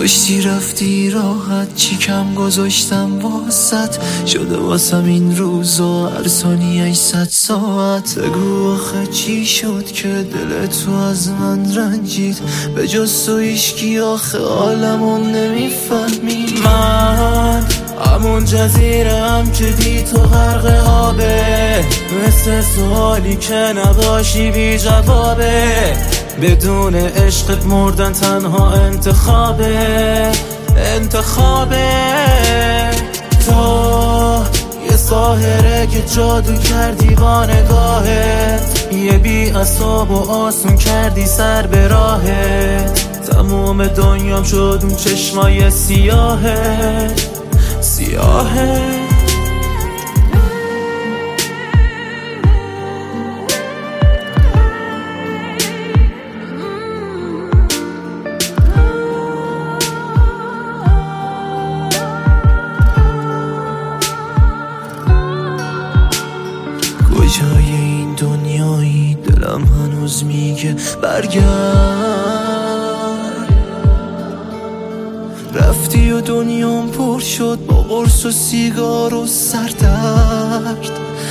داشتی رفتی راحت، چی کم گذاشتم واسط، شده واسم این روزا هر ثانیه 100 ساعت. بگو آخه چی شد که دل تو از من رنجید، به جز تو هیچکی آخه عالمون نمیفهمی. من همون جزیره‌ام که بی تو غرق آبه، مثل سوالی که نباشی بی جوابه. بدون عشقت مردن تنها انتخابه. تو یه ساحره که جادو کردی با نگاهت، یه بی عصاب و آسون کردی سر به راهت. تموم دنیام شد اون چشمای سیاهت. کجای این دنیایی دلم هنوز میگه برگرد. رفتی و دنیام پر شد با قرص و سیگار و سردرد.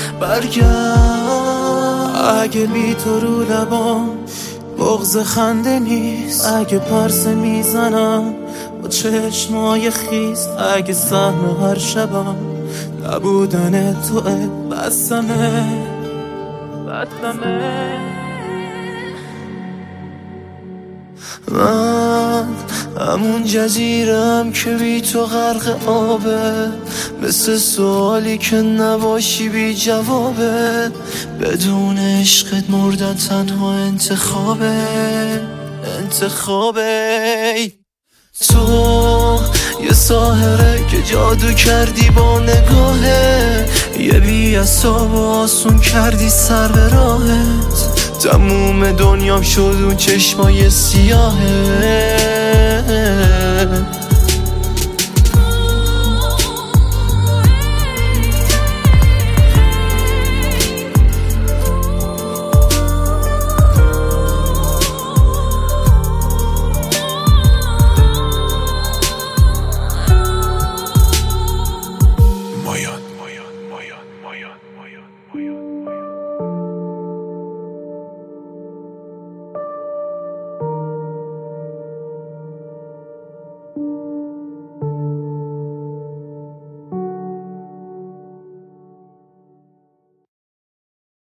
برگرد. اگه بی تو رو لبام بغض خنده نیست، اگه پرسه میزنم با چشمای خیس، اگه سهم هر شبم نبودن توه بسمه. من همون جزیره‌ام که بی تو غرق آبه، مثل سوالی که نباشی بی جوابه. بدون عشقت مردن تنها انتخابه. تو یه ساحره که جادو کردی با نگاهه، یه بی عصاب و آسون کردی سر به راهت. تموم دنیام شد اون چشمای سیاهه.